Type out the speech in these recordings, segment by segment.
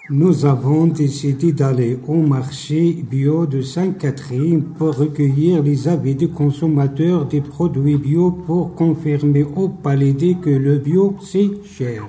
Nous avons décidé d'aller au marché bio de Sainte-Catherine pour recueillir les avis des consommateurs des produits bio pour confirmer au Palais que le bio, c'est cher.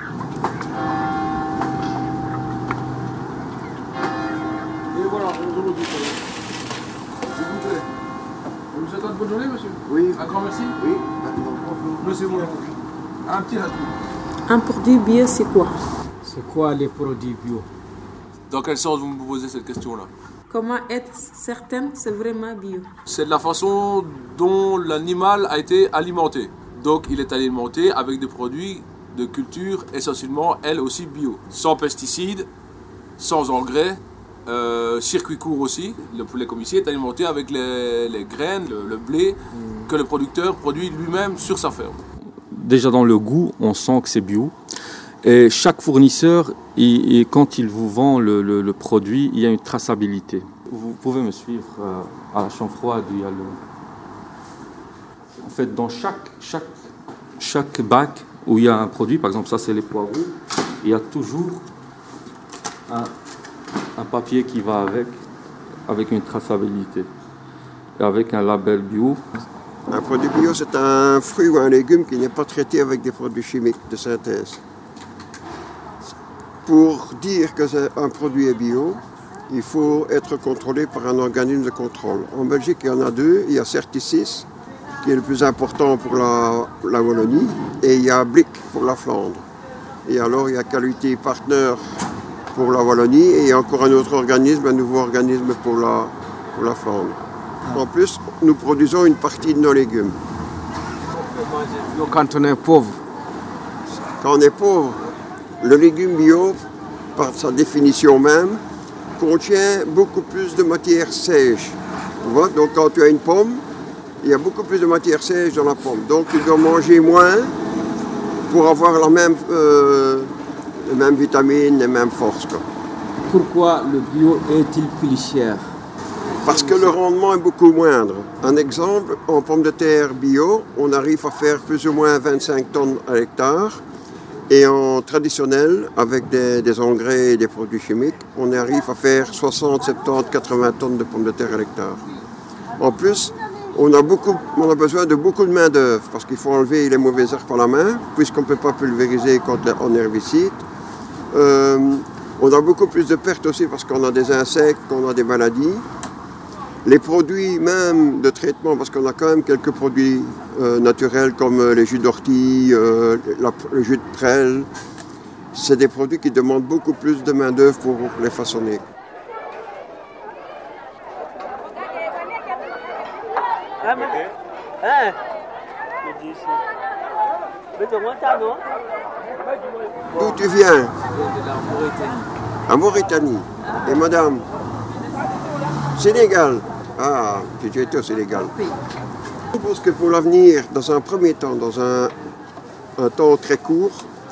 Et voilà, on vous dit. S'il vous plaît. On vous souhaite une bonne journée, monsieur. Oui. Un grand merci. Oui. Monsieur Moulin. Un petit ratou. Un produit bio, c'est quoi? C'est quoi les produits bio? Dans quel sens vous me posez cette question-là? Comment être certain que c'est vraiment bio? C'est de la façon dont l'animal a été alimenté. Donc il est alimenté avec des produits de culture essentiellement, elles aussi bio. Sans pesticides, sans engrais, circuit court aussi. Le poulet comme ici est alimenté avec les graines, le blé que le producteur produit lui-même sur sa ferme. Déjà dans le goût, on sent que c'est bio. Et chaque fournisseur, quand il vous vend le produit, il y a une traçabilité. Vous pouvez me suivre à la chambre froide. En fait, dans chaque bac où il y a un produit, par exemple ça c'est les poireaux, il y a toujours un papier qui va avec une traçabilité et avec un label bio. Un produit bio, c'est un fruit ou un légume qui n'est pas traité avec des produits chimiques de synthèse. Pour dire que un produit est bio, il faut être contrôlé par un organisme de contrôle. En Belgique, il y en a deux. Il y a Certis, qui est le plus important pour la Wallonie, et il y a Blick pour la Flandre. Et alors, il y a Quality Partner pour la Wallonie, et il y a encore un autre organisme, un nouveau organisme pour la Flandre. En plus, nous produisons une partie de nos légumes. Quand on est pauvre. Quand on est pauvre, le légume bio, par sa définition même, contient beaucoup plus de matière sèche. Tu vois? Donc quand tu as une pomme, il y a beaucoup plus de matière sèche dans la pomme. Donc tu dois manger moins pour avoir les mêmes vitamines, les mêmes forces. Quoi. Pourquoi le bio est-il plus cher? Parce que le rendement est beaucoup moindre. Un exemple, en pommes de terre bio, on arrive à faire plus ou moins 25 tonnes à l'hectare. Et en traditionnel, avec des engrais et des produits chimiques, on arrive à faire 60, 70, 80 tonnes de pommes de terre à l'hectare. En plus, on a besoin de beaucoup de main-d'œuvre parce qu'il faut enlever les mauvaises herbes par la main, puisqu'on ne peut pas pulvériser quand on est herbicide. On a beaucoup plus de pertes aussi parce qu'on a des insectes, qu'on a des maladies. Les produits même de traitement, parce qu'on a quand même quelques produits naturels comme les jus d'ortie, le jus de prêle, c'est des produits qui demandent beaucoup plus de main-d'œuvre pour les façonner. D'où tu viens? De la Mauritanie. À Mauritanie. Et madame? Sénégal. Ah, tu étais au Sénégal. Je pense que pour l'avenir, dans un premier temps, dans un temps très court,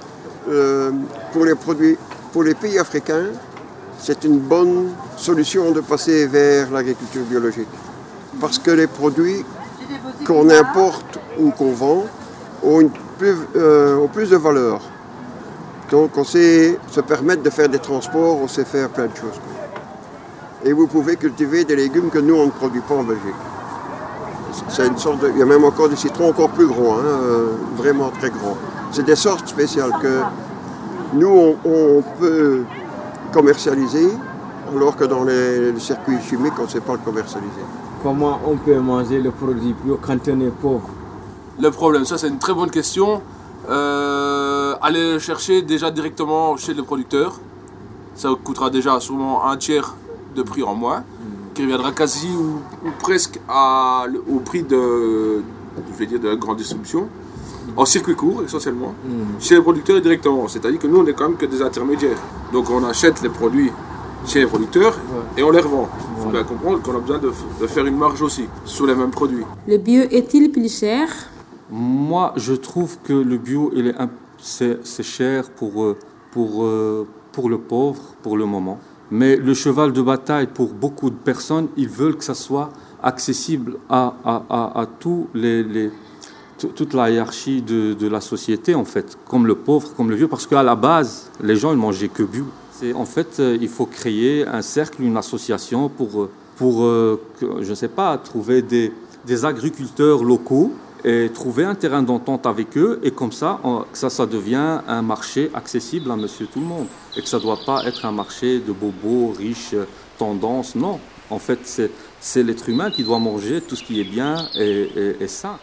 pour les pays africains, c'est une bonne solution de passer vers l'agriculture biologique. Parce que les produits qu'on importe ou qu'on vend ont plus de valeur. Donc on sait se permettre de faire des transports, on sait faire plein de choses. Et vous pouvez cultiver des légumes que nous, on ne produit pas en Belgique. C'est une sorte il y a même encore des citrons encore plus gros, vraiment très gros. C'est des sortes spéciales que nous, on peut commercialiser, alors que dans les circuits chimiques, on ne sait pas le commercialiser. Comment on peut manger le produit bio quand on est pauvre? Le problème, ça c'est une très bonne question. Allez le chercher déjà directement chez le producteur. Ça coûtera déjà sûrement un tiers de prix en moins, qui reviendra quasi ou presque au prix de la grande distribution, en circuit court essentiellement, chez les producteurs directement. C'est-à-dire que nous on n'est quand même que des intermédiaires. Donc on achète les produits chez les producteurs et on les revend. Il faut bien comprendre qu'on a besoin de faire une marge aussi sur les mêmes produits. Le bio est-il plus cher? Moi, je trouve que le bio, c'est cher pour le pauvre, pour le moment. Mais le cheval de bataille, pour beaucoup de personnes, ils veulent que ça soit accessible à tous toute la hiérarchie de la société, en fait, comme le pauvre, comme le vieux, parce qu'à la base, les gens, ils mangeaient que bio. En fait, il faut créer un cercle, une association pour je ne sais pas, trouver des agriculteurs locaux et trouver un terrain d'entente avec eux, et comme ça, ça devient un marché accessible à monsieur tout le monde. Et que ça ne doit pas être un marché de bobos, riches, tendance, non. En fait, c'est l'être humain qui doit manger tout ce qui est bien et sain.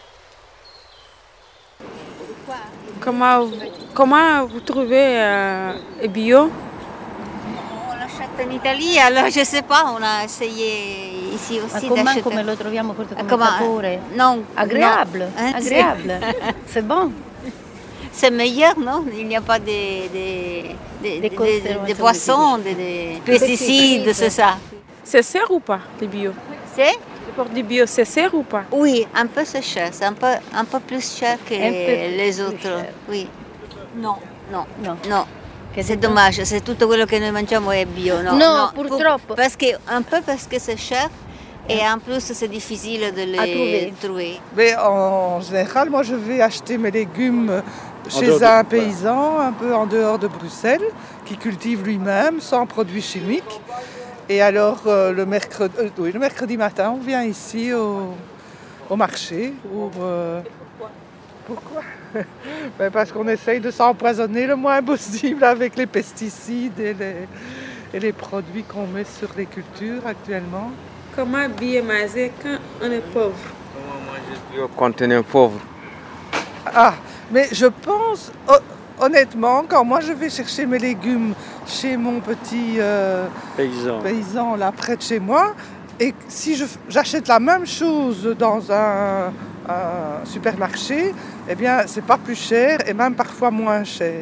Comment vous trouvez bio? On l'achète en Italie, alors je ne sais pas, on a essayé ici aussi d'acheter. Come lo troviamo questo come Comment? sapore? Non. Agréable, non. Hein, agréable. C'est bon. C'est meilleur, non? Il n'y a pas des poissons, des pesticides, c'est ça. C'est cher ou pas, le bio? C'est? Le produit bio, c'est cher ou pas? Oui, un peu c'est cher, c'est un peu plus cher que les autres. Cher. Oui. Non. No. C'est dommage, c'est tout quello che noi mangiamo è bio, no? No, purtroppo. Un peu parce que c'est cher et en plus c'est difficile de les trouver. Mais en général, moi je vais acheter mes légumes chez un paysan un peu en dehors de Bruxelles qui cultive lui-même sans produits chimiques. Et alors le mercredi matin, on vient ici au marché. Pourquoi? Parce qu'on essaye de s'empoisonner le moins possible avec les pesticides et les produits qu'on met sur les cultures actuellement. Comment bien manger quand on est pauvre? Comment manger bio quand on est pauvre? Ah, mais je pense, honnêtement, quand moi je vais chercher mes légumes chez mon petit paysan là près de chez moi, et si j'achète la même chose dans un supermarché, eh bien c'est pas plus cher et même parfois moins cher.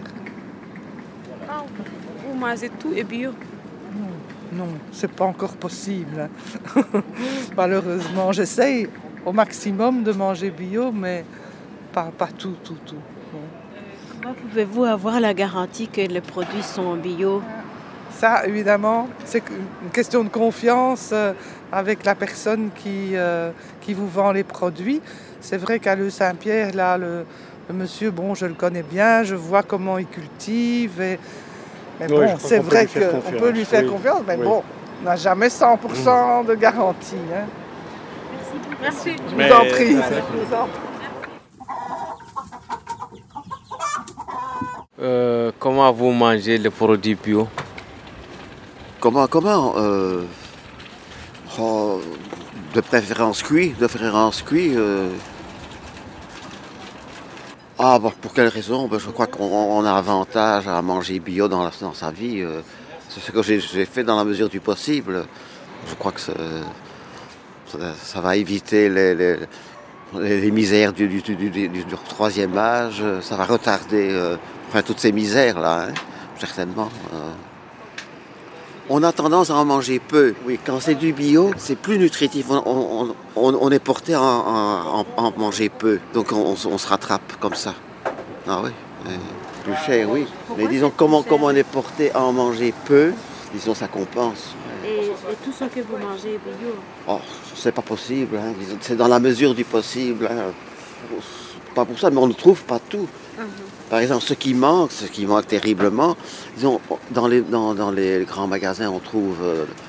Vous mangez tout et bio? Non, c'est pas encore possible. Malheureusement, j'essaye au maximum de manger bio, mais pas tout. Non. Comment pouvez-vous avoir la garantie que les produits sont bio? Ça, évidemment, c'est une question de confiance avec la personne qui vous vend les produits. C'est vrai qu'à Le Saint-Pierre, là, le monsieur, bon, je le connais bien, je vois comment il cultive. Mais bon, c'est vrai qu'on peut lui faire confiance, mais bon, on n'a jamais 100% de garantie. Hein. Merci. Je vous en prie. Comment vous mangez les produits bio? Comment de préférence cuit. Pour quelle raison? Je crois qu'on a avantage à manger bio dans sa vie. C'est ce que j'ai fait dans la mesure du possible. Je crois que ça va éviter les misères du troisième âge. Ça va retarder toutes ces misères-là, hein, certainement. On a tendance à en manger peu. Oui, quand c'est du bio, c'est plus nutritif. On est porté à en manger peu. Donc on se rattrape comme ça. Ah oui, plus cher, oui. Mais disons, comment on est porté à en manger peu, disons, ça compense. Et tout ce que vous mangez est bio? Oh, c'est pas possible. Hein. Disons, c'est dans la mesure du possible. Hein. Pas pour ça, mais on ne trouve pas tout. Par exemple, ce qui manque terriblement, disons, dans les grands magasins, on trouve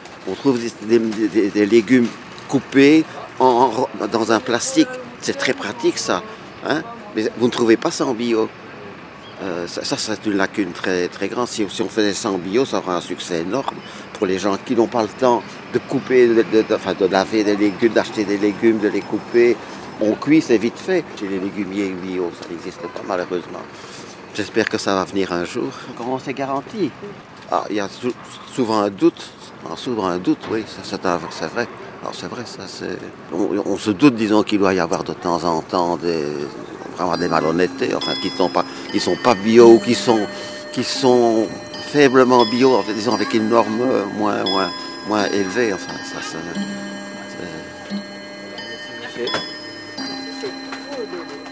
des légumes coupés dans un plastique. C'est très pratique, ça. Hein? Mais vous ne trouvez pas ça en bio. Ça, c'est une lacune très, très grande. Si on faisait ça en bio, ça aurait un succès énorme pour les gens qui n'ont pas le temps de couper, de laver des légumes, d'acheter des légumes, de les couper. On cuit, c'est vite fait. Chez les légumiers bio, ça n'existe pas malheureusement. J'espère que ça va venir un jour. Comment c'est garanti? Il y a souvent un doute. Oui, c'est vrai. Alors c'est vrai, ça c'est. On se doute, disons, qu'il doit y avoir de temps en temps vraiment des malhonnêtetés, enfin qui sont pas bio ou qui sont faiblement bio, en fait, disons avec une norme moins élevée. Enfin, ça c'est.